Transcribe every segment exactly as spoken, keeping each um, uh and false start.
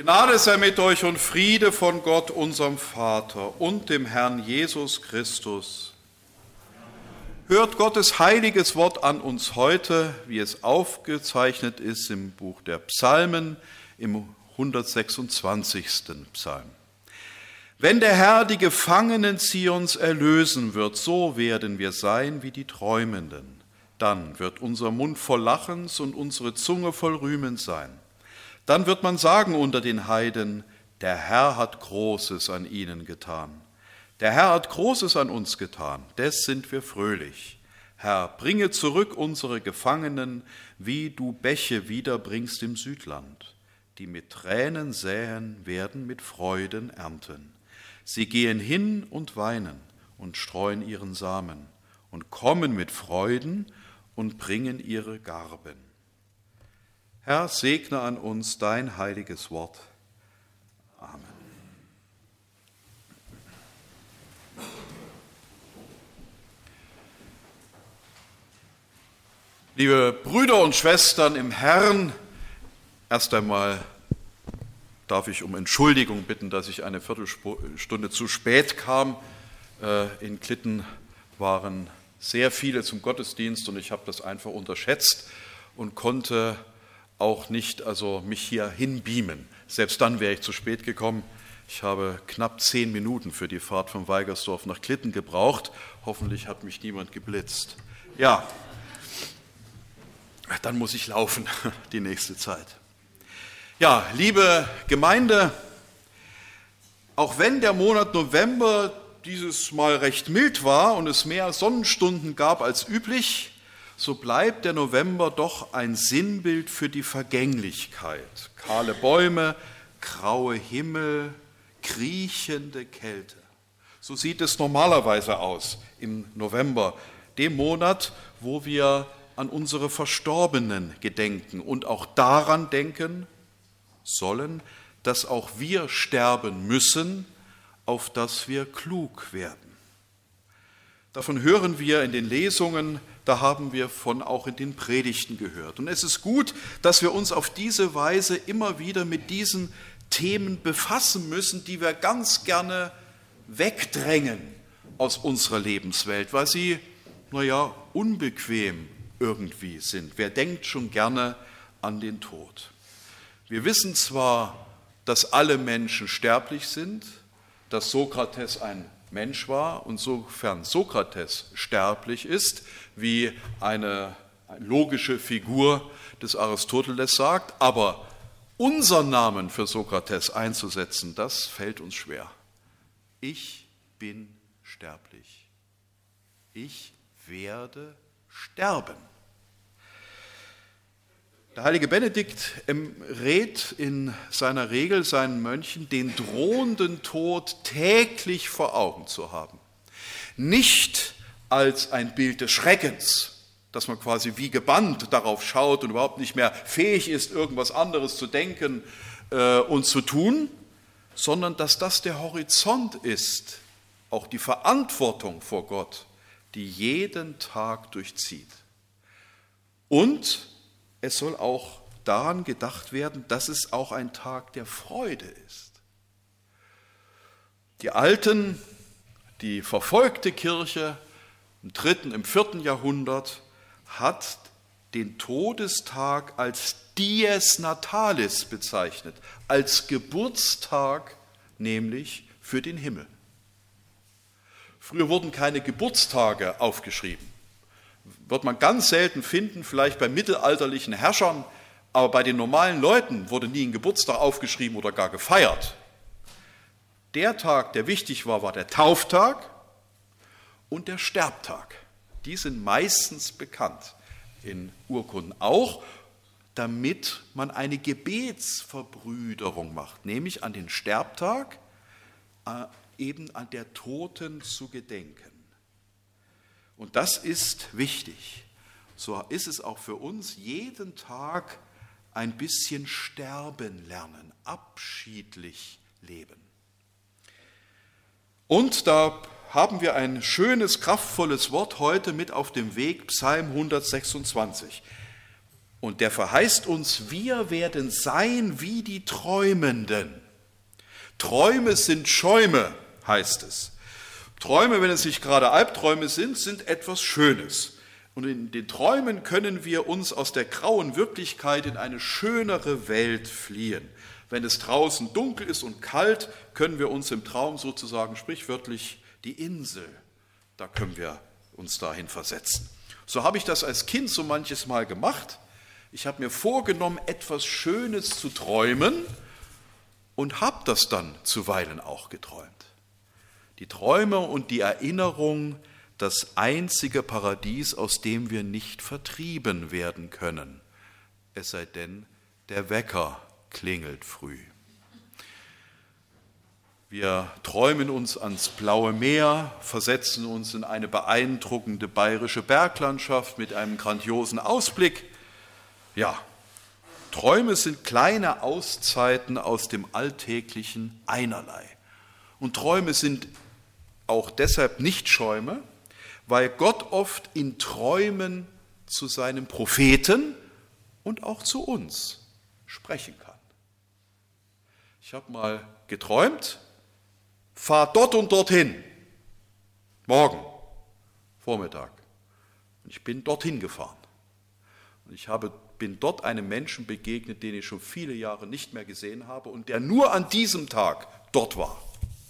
Gnade sei mit euch und Friede von Gott, unserem Vater und dem Herrn Jesus Christus. Hört Gottes heiliges Wort an uns heute, wie es aufgezeichnet ist im Buch der Psalmen, im hundertsechsundzwanzigsten Psalm. Wenn der Herr die Gefangenen Zions erlösen wird, so werden wir sein wie die Träumenden. Dann wird unser Mund voll Lachens und unsere Zunge voll Rühmens sein. Dann wird man sagen unter den Heiden, der Herr hat Großes an ihnen getan. Der Herr hat Großes an uns getan, des sind wir fröhlich. Herr, bringe zurück unsere Gefangenen, wie du Bäche wiederbringst im Südland. Die mit Tränen säen, werden mit Freuden ernten. Sie gehen hin und weinen und streuen ihren Samen und kommen mit Freuden und bringen ihre Garben. Herr, segne an uns dein heiliges Wort. Amen. Liebe Brüder und Schwestern im Herrn, erst einmal darf ich um Entschuldigung bitten, dass ich eine Viertelstunde zu spät kam. In Klitten waren sehr viele zum Gottesdienst und ich habe das einfach unterschätzt und konnte auch nicht also mich hier hinbeamen. Selbst dann wäre ich zu spät gekommen. Ich habe knapp zehn Minuten für die Fahrt von Weigersdorf nach Klitten gebraucht. Hoffentlich hat mich niemand geblitzt. Ja, dann muss ich laufen die nächste Zeit. Ja, liebe Gemeinde, auch wenn der Monat November dieses Mal recht mild war und es mehr Sonnenstunden gab als üblich, so bleibt der November doch ein Sinnbild für die Vergänglichkeit. Kahle Bäume, graue Himmel, kriechende Kälte. So sieht es normalerweise aus im November, dem Monat, wo wir an unsere Verstorbenen gedenken und auch daran denken sollen, dass auch wir sterben müssen, auf dass wir klug werden. Davon hören wir in den Lesungen, da haben wir von auch in den Predigten gehört. Und es ist gut, dass wir uns auf diese Weise immer wieder mit diesen Themen befassen müssen, die wir ganz gerne wegdrängen aus unserer Lebenswelt, weil sie, naja, unbequem irgendwie sind. Wer denkt schon gerne an den Tod? Wir wissen zwar, dass alle Menschen sterblich sind, dass Sokrates ein Mensch war und sofern Sokrates sterblich ist, wie eine logische Figur des Aristoteles sagt, aber unseren Namen für Sokrates einzusetzen, das fällt uns schwer. Ich bin sterblich. Ich werde sterben. Der heilige Benedikt rät in seiner Regel seinen Mönchen, den drohenden Tod täglich vor Augen zu haben. Nicht als ein Bild des Schreckens, dass man quasi wie gebannt darauf schaut und überhaupt nicht mehr fähig ist, irgendwas anderes zu denken äh, und zu tun, sondern dass das der Horizont ist, auch die Verantwortung vor Gott, die jeden Tag durchzieht. Und es soll auch daran gedacht werden, dass es auch ein Tag der Freude ist. Die Alten, die verfolgte Kirche im dritten, im vierten Jahrhundert hat den Todestag als Dies Natalis bezeichnet, als Geburtstag nämlich für den Himmel. Früher wurden keine Geburtstage aufgeschrieben. Wird man ganz selten finden, vielleicht bei mittelalterlichen Herrschern, aber bei den normalen Leuten wurde nie ein Geburtstag aufgeschrieben oder gar gefeiert. Der Tag, der wichtig war, war der Tauftag und der Sterbtag. Die sind meistens bekannt in Urkunden auch, damit man eine Gebetsverbrüderung macht, nämlich an den Sterbtag äh, eben an der Toten zu gedenken. Und das ist wichtig. So ist es auch für uns, jeden Tag ein bisschen sterben lernen, abschiedlich leben. Und da haben wir ein schönes, kraftvolles Wort heute mit auf dem Weg, Psalm hundertsechsundzwanzig. Und der verheißt uns, wir werden sein wie die Träumenden. Träume sind Schäume, heißt es. Träume, wenn es nicht gerade Albträume sind, sind etwas Schönes. Und in den Träumen können wir uns aus der grauen Wirklichkeit in eine schönere Welt fliehen. Wenn es draußen dunkel ist und kalt, können wir uns im Traum sozusagen sprichwörtlich die Insel, da können wir uns dahin versetzen. So habe ich das als Kind so manches Mal gemacht. Ich habe mir vorgenommen, etwas Schönes zu träumen und habe das dann zuweilen auch geträumt. Die Träume und die Erinnerung, das einzige Paradies, aus dem wir nicht vertrieben werden können, es sei denn, der Wecker klingelt früh. Wir träumen uns ans blaue Meer, versetzen uns in eine beeindruckende bayerische Berglandschaft mit einem grandiosen Ausblick. Ja, Träume sind kleine Auszeiten aus dem alltäglichen Einerlei. Und Träume sind auch deshalb nicht Schäume, weil Gott oft in Träumen zu seinen Propheten und auch zu uns sprechen kann. Ich habe mal geträumt, fahr dort und dorthin, morgen, Vormittag. Und ich bin dorthin gefahren. Und ich habe, bin dort einem Menschen begegnet, den ich schon viele Jahre nicht mehr gesehen habe und der nur an diesem Tag dort war.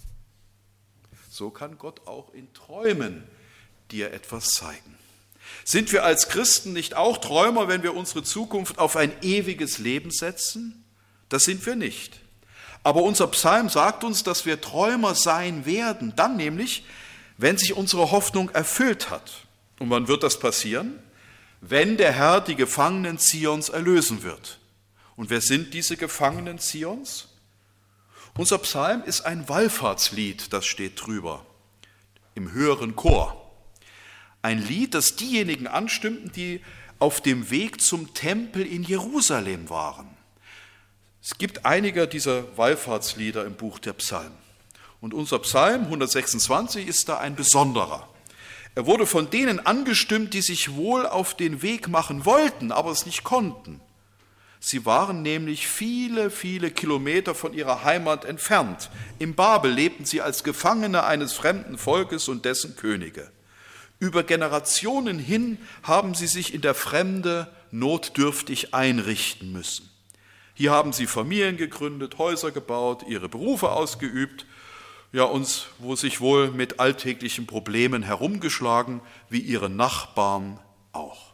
So kann Gott auch in Träumen dir etwas zeigen. Sind wir als Christen nicht auch Träumer, wenn wir unsere Zukunft auf ein ewiges Leben setzen? Das sind wir nicht. Aber unser Psalm sagt uns, dass wir Träumer sein werden, dann nämlich, wenn sich unsere Hoffnung erfüllt hat. Und wann wird das passieren? Wenn der Herr die Gefangenen Zions erlösen wird. Und wer sind diese Gefangenen Zions? Unser Psalm ist ein Wallfahrtslied, das steht drüber, im höheren Chor. Ein Lied, das diejenigen anstimmten, die auf dem Weg zum Tempel in Jerusalem waren. Es gibt einige dieser Wallfahrtslieder im Buch der Psalmen. Und unser Psalm hundertsechsundzwanzig ist da ein besonderer. Er wurde von denen angestimmt, die sich wohl auf den Weg machen wollten, aber es nicht konnten. Sie waren nämlich viele, viele Kilometer von ihrer Heimat entfernt. In Babel lebten sie als Gefangene eines fremden Volkes und dessen Könige. Über Generationen hin haben sie sich in der Fremde notdürftig einrichten müssen. Hier haben sie Familien gegründet, Häuser gebaut, ihre Berufe ausgeübt, ja, uns, wo sich wohl mit alltäglichen Problemen herumgeschlagen, wie ihre Nachbarn auch.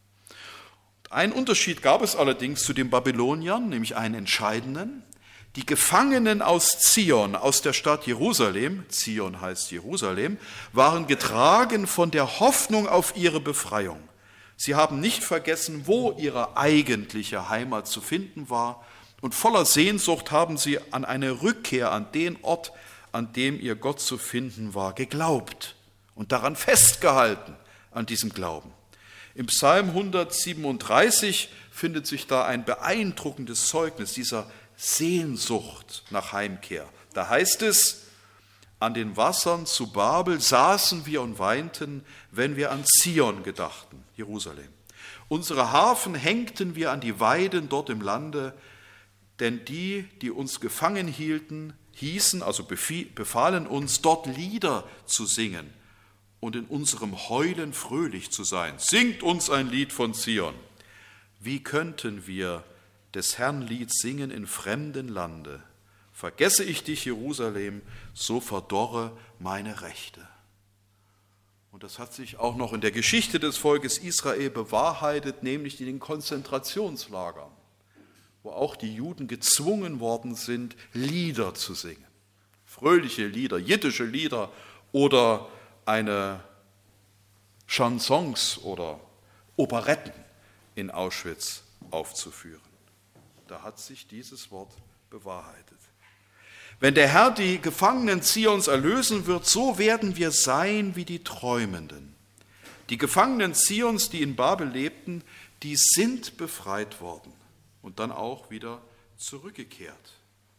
Einen Unterschied gab es allerdings zu den Babyloniern, nämlich einen entscheidenden. Die Gefangenen aus Zion, aus der Stadt Jerusalem, Zion heißt Jerusalem, waren getragen von der Hoffnung auf ihre Befreiung. Sie haben nicht vergessen, wo ihre eigentliche Heimat zu finden war, und voller Sehnsucht haben sie an eine Rückkehr an den Ort, an dem ihr Gott zu finden war, geglaubt und daran festgehalten, an diesem Glauben. Im Psalm hundertsiebenunddreißig findet sich da ein beeindruckendes Zeugnis dieser Sehnsucht nach Heimkehr. Da heißt es, an den Wassern zu Babel saßen wir und weinten, wenn wir an Zion gedachten, Jerusalem. Unsere Harfen hängten wir an die Weiden dort im Lande, denn die, die uns gefangen hielten, hießen, also befahlen uns, dort Lieder zu singen und in unserem Heulen fröhlich zu sein. Singt uns ein Lied von Zion. Wie könnten wir des Herrn Lied singen in fremden Lande? Vergesse ich dich, Jerusalem, so verdorre meine Rechte. Und das hat sich auch noch in der Geschichte des Volkes Israel bewahrheitet, nämlich in den Konzentrationslagern, wo auch die Juden gezwungen worden sind, Lieder zu singen. Fröhliche Lieder, jiddische Lieder oder eine Chansons oder Operetten in Auschwitz aufzuführen. Da hat sich dieses Wort bewahrheitet. Wenn der Herr die Gefangenen Zions erlösen wird, so werden wir sein wie die Träumenden. Die Gefangenen Zions, die in Babel lebten, die sind befreit worden und dann auch wieder zurückgekehrt.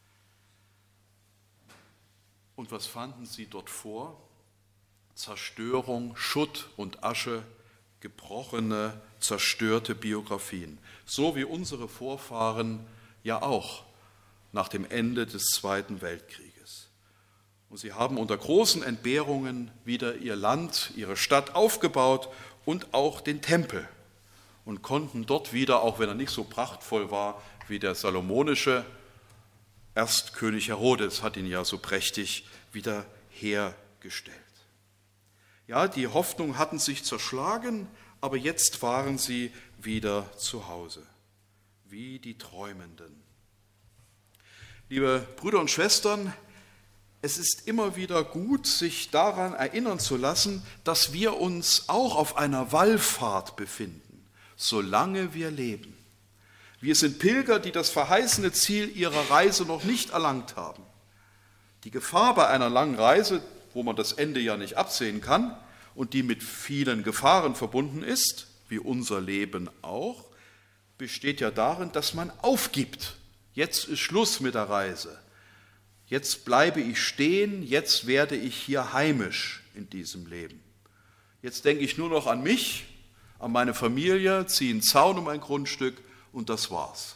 Und was fanden sie dort vor? Zerstörung, Schutt und Asche, gebrochene, zerstörte Biografien, so wie unsere Vorfahren ja auch nach dem Ende des Zweiten Weltkrieges. Und sie haben unter großen Entbehrungen wieder ihr Land, ihre Stadt aufgebaut und auch den Tempel und konnten dort wieder, auch wenn er nicht so prachtvoll war wie der salomonische, erst König Herodes hat ihn ja so prächtig wieder hergestellt. Ja, die Hoffnung hatten sich zerschlagen, aber jetzt waren sie wieder zu Hause, wie die Träumenden. Liebe Brüder und Schwestern, es ist immer wieder gut, sich daran erinnern zu lassen, dass wir uns auch auf einer Wallfahrt befinden, solange wir leben. Wir sind Pilger, die das verheißene Ziel ihrer Reise noch nicht erlangt haben. Die Gefahr bei einer langen Reise, wo man das Ende ja nicht absehen kann und die mit vielen Gefahren verbunden ist, wie unser Leben auch, besteht ja darin, dass man aufgibt. Jetzt ist Schluss mit der Reise. Jetzt bleibe ich stehen, jetzt werde ich hier heimisch in diesem Leben. Jetzt denke ich nur noch an mich, an meine Familie, ziehe einen Zaun um ein Grundstück und das war's.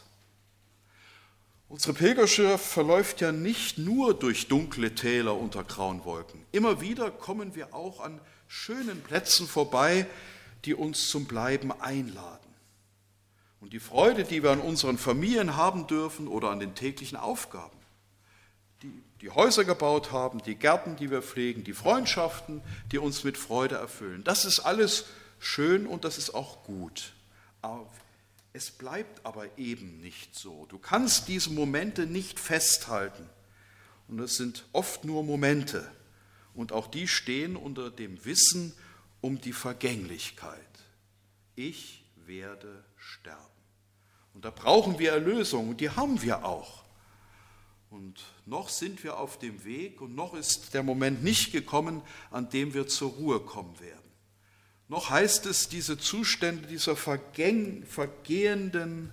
Unsere Pilgerschaft verläuft ja nicht nur durch dunkle Täler unter grauen Wolken. Immer wieder kommen wir auch an schönen Plätzen vorbei, die uns zum Bleiben einladen. Und die Freude, die wir an unseren Familien haben dürfen oder an den täglichen Aufgaben, die, die Häuser gebaut haben, die Gärten, die wir pflegen, die Freundschaften, die uns mit Freude erfüllen, das ist alles schön und das ist auch gut. Aber es bleibt aber eben nicht so. Du kannst diese Momente nicht festhalten. Und es sind oft nur Momente. Und auch die stehen unter dem Wissen um die Vergänglichkeit. Ich werde sterben. Und da brauchen wir Erlösung und die haben wir auch. Und noch sind wir auf dem Weg und noch ist der Moment nicht gekommen, an dem wir zur Ruhe kommen werden. Noch heißt es, diese Zustände dieser vergäng, vergehenden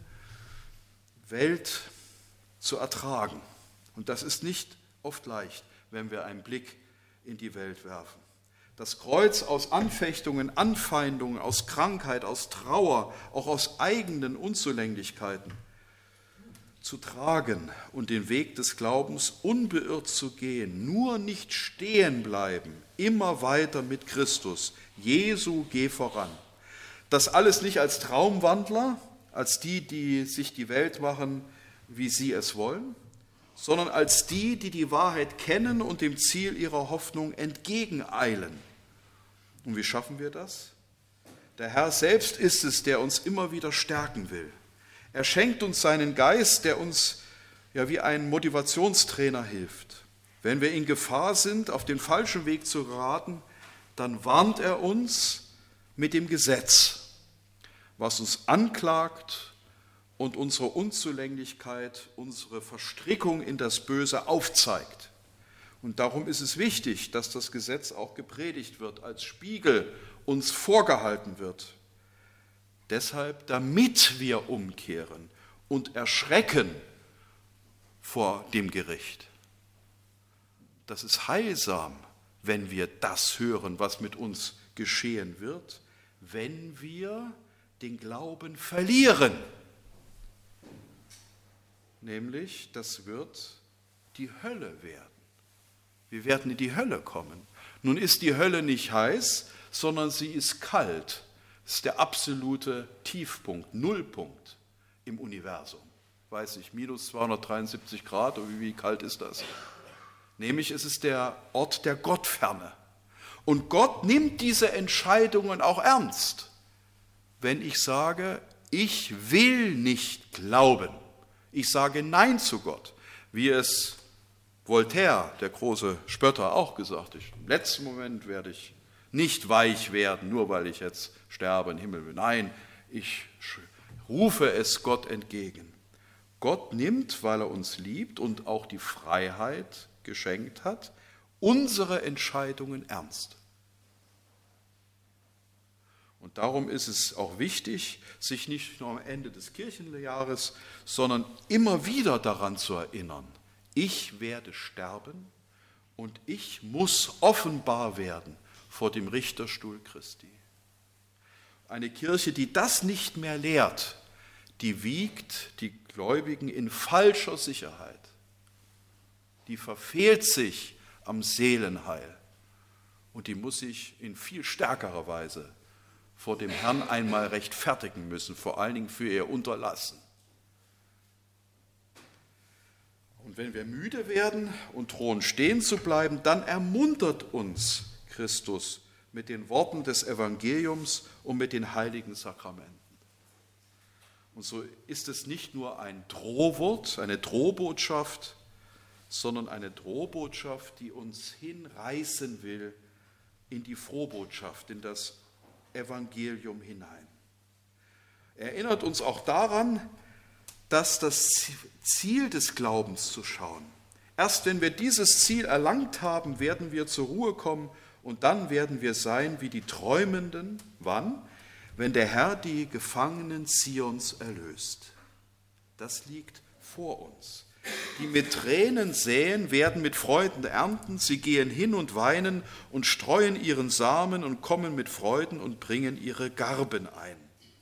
Welt zu ertragen. Und das ist nicht oft leicht, wenn wir einen Blick in die Welt werfen. Das Kreuz aus Anfechtungen, Anfeindungen, aus Krankheit, aus Trauer, auch aus eigenen Unzulänglichkeiten zu tragen und den Weg des Glaubens unbeirrt zu gehen, nur nicht stehen bleiben, immer weiter mit Christus. Jesu, geh voran. Das alles nicht als Traumwandler, als die, die sich die Welt machen, wie sie es wollen, sondern als die, die die Wahrheit kennen und dem Ziel ihrer Hoffnung entgegeneilen. Und wie schaffen wir das? Der Herr selbst ist es, der uns immer wieder stärken will. Er schenkt uns seinen Geist, der uns ja wie ein Motivationstrainer hilft. Wenn wir in Gefahr sind, auf den falschen Weg zu geraten, dann warnt er uns mit dem Gesetz, was uns anklagt und unsere Unzulänglichkeit, unsere Verstrickung in das Böse aufzeigt. Und darum ist es wichtig, dass das Gesetz auch gepredigt wird, als Spiegel uns vorgehalten wird. Deshalb, damit wir umkehren und erschrecken vor dem Gericht. Das ist heilsam, wenn wir das hören, was mit uns geschehen wird, wenn wir den Glauben verlieren. Nämlich, das wird die Hölle werden. Wir werden in die Hölle kommen. Nun ist die Hölle nicht heiß, sondern sie ist kalt. Das ist der absolute Tiefpunkt, Nullpunkt im Universum. Weiß ich, minus zweihundertdreiundsiebzig Grad, oder wie kalt ist das? Nämlich es ist der Ort der Gottferne. Und Gott nimmt diese Entscheidungen auch ernst. Wenn ich sage, ich will nicht glauben, ich sage Nein zu Gott, wie es Voltaire, der große Spötter, auch gesagt hat. Im letzten Moment werde ich nicht weich werden, nur weil ich jetzt sterbe im Himmel. Nein, ich rufe es Gott entgegen. Gott nimmt, weil er uns liebt und auch die Freiheit geschenkt hat, unsere Entscheidungen ernst. Und darum ist es auch wichtig, sich nicht nur am Ende des Kirchenjahres, sondern immer wieder daran zu erinnern, ich werde sterben und ich muss offenbar werden vor dem Richterstuhl Christi. Eine Kirche, die das nicht mehr lehrt, die wiegt die Gläubigen in falscher Sicherheit. Die verfehlt sich am Seelenheil und die muss sich in viel stärkerer Weise vor dem Herrn einmal rechtfertigen müssen, vor allen Dingen für ihr Unterlassen. Und wenn wir müde werden und drohen stehen zu bleiben, dann ermuntert uns Christus mit den Worten des Evangeliums und mit den heiligen Sakramenten. Und so ist es nicht nur ein Drohwort, eine Drohbotschaft, sondern eine Drohbotschaft, die uns hinreißen will in die Frohbotschaft, in das Evangelium hinein. Er erinnert uns auch daran, dass das Ziel des Glaubens zu schauen. Erst wenn wir dieses Ziel erlangt haben, werden wir zur Ruhe kommen und dann werden wir sein wie die Träumenden. Wann? Wenn der Herr die Gefangenen Zions erlöst. Das liegt vor uns. Die mit Tränen säen, werden mit Freuden ernten. Sie gehen hin und weinen und streuen ihren Samen und kommen mit Freuden und bringen ihre Garben ein.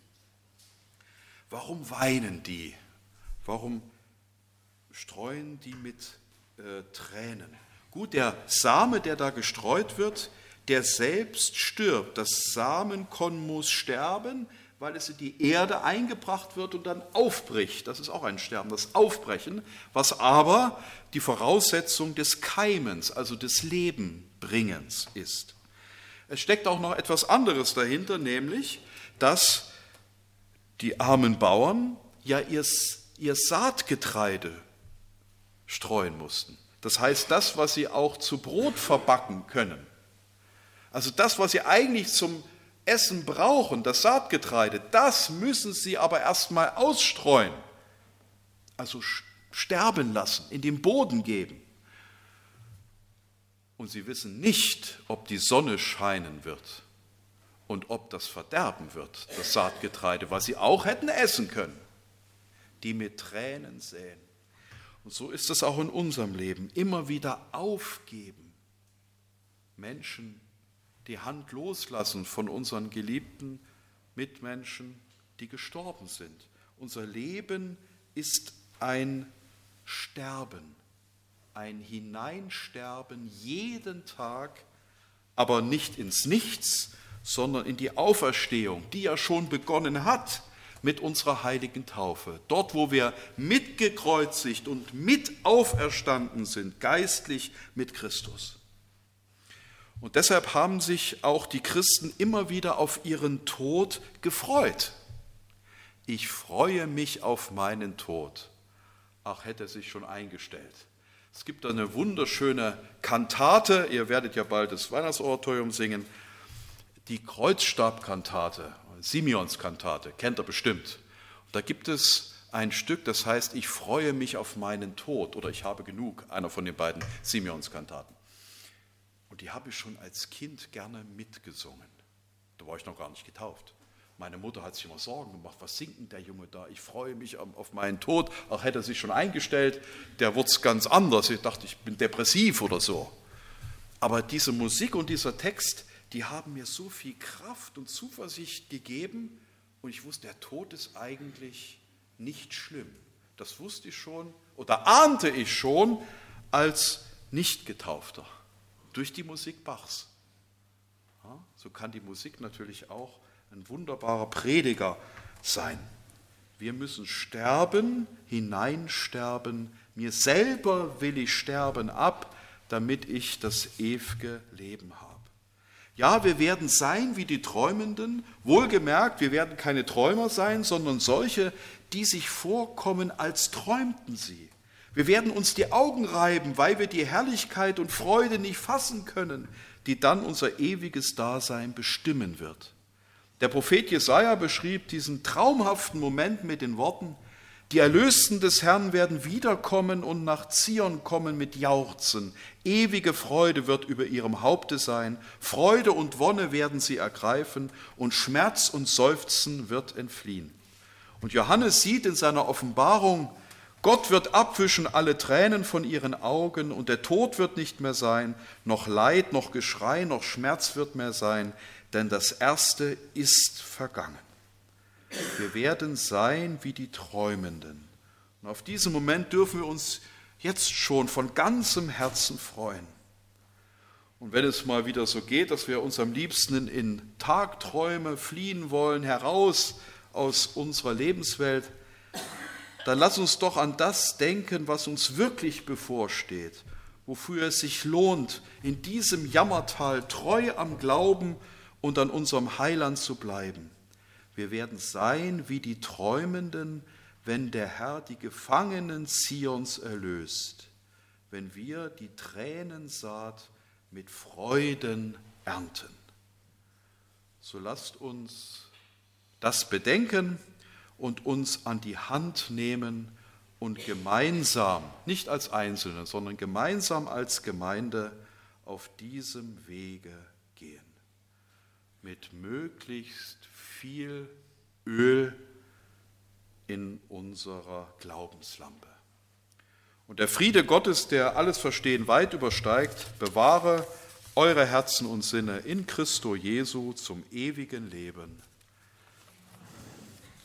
Warum weinen die? Warum streuen die mit äh, Tränen? Gut, der Same, der da gestreut wird, der selbst stirbt. Das Samenkorn muss sterben, weil es in die Erde eingebracht wird und dann aufbricht. Das ist auch ein Sterben, das Aufbrechen, was aber die Voraussetzung des Keimens, also des Lebenbringens ist. Es steckt auch noch etwas anderes dahinter, nämlich, dass die armen Bauern ja ihr, ihr Saatgetreide streuen mussten. Das heißt, das, was sie auch zu Brot verbacken können. Also das, was sie eigentlich zum Essen brauchen, das Saatgetreide, das müssen sie aber erstmal ausstreuen. Also sterben lassen, in den Boden geben. Und sie wissen nicht, ob die Sonne scheinen wird und ob das verderben wird, das Saatgetreide, was sie auch hätten essen können. Die mit Tränen säen. Und so ist es auch in unserem Leben. Immer wieder aufgeben. Menschen die Hand loslassen von unseren geliebten Mitmenschen, die gestorben sind. Unser Leben ist ein Sterben, ein Hineinsterben jeden Tag, aber nicht ins Nichts, sondern in die Auferstehung, die ja schon begonnen hat mit unserer heiligen Taufe. Dort, wo wir mitgekreuzigt und mit auferstanden sind, geistlich mit Christus. Und deshalb haben sich auch die Christen immer wieder auf ihren Tod gefreut. Ich freue mich auf meinen Tod. Ach, hätte er sich schon eingestellt. Es gibt eine wunderschöne Kantate, ihr werdet ja bald das Weihnachtsoratorium singen, die Kreuzstabkantate, Simeonskantate, kennt ihr bestimmt. Und da gibt es ein Stück, das heißt, ich freue mich auf meinen Tod oder ich habe genug, einer von den beiden Simeonskantaten. Und die habe ich schon als Kind gerne mitgesungen. Da war ich noch gar nicht getauft. Meine Mutter hat sich immer Sorgen gemacht, was singt denn der Junge da? Ich freue mich auf meinen Tod. Ach, hätte er sich schon eingestellt, der wird es ganz anders. Ich dachte, ich bin depressiv oder so. Aber diese Musik und dieser Text, die haben mir so viel Kraft und Zuversicht gegeben. Und ich wusste, der Tod ist eigentlich nicht schlimm. Das wusste ich schon oder ahnte ich schon als Nicht-Getaufter. Durch die Musik Bachs. Ja, so kann die Musik natürlich auch ein wunderbarer Prediger sein. Wir müssen sterben, hineinsterben. Mir selber will ich sterben ab, damit ich das ewige Leben habe. Ja, wir werden sein wie die Träumenden. Wohlgemerkt, wir werden keine Träumer sein, sondern solche, die sich vorkommen, als träumten sie. Wir werden uns die Augen reiben, weil wir die Herrlichkeit und Freude nicht fassen können, die dann unser ewiges Dasein bestimmen wird. Der Prophet Jesaja beschrieb diesen traumhaften Moment mit den Worten: Die Erlösten des Herrn werden wiederkommen und nach Zion kommen mit Jauchzen. Ewige Freude wird über ihrem Haupte sein. Freude und Wonne werden sie ergreifen und Schmerz und Seufzen wird entfliehen. Und Johannes sieht in seiner Offenbarung, Gott wird abwischen alle Tränen von ihren Augen und der Tod wird nicht mehr sein, noch Leid, noch Geschrei, noch Schmerz wird mehr sein, denn das Erste ist vergangen. Wir werden sein wie die Träumenden. Und auf diesen Moment dürfen wir uns jetzt schon von ganzem Herzen freuen. Und wenn es mal wieder so geht, dass wir uns am liebsten in Tagträume fliehen wollen, heraus aus unserer Lebenswelt, dann lass uns doch an das denken, was uns wirklich bevorsteht, wofür es sich lohnt, in diesem Jammertal treu am Glauben und an unserem Heiland zu bleiben. Wir werden sein wie die Träumenden, wenn der Herr die Gefangenen Zions erlöst, wenn wir die Tränensaat mit Freuden ernten. So lasst uns das bedenken und uns an die Hand nehmen und gemeinsam, nicht als Einzelne, sondern gemeinsam als Gemeinde auf diesem Wege gehen. Mit möglichst viel Öl in unserer Glaubenslampe. Und der Friede Gottes, der alles Verstehen weit übersteigt, bewahre eure Herzen und Sinne in Christo Jesu zum ewigen Leben.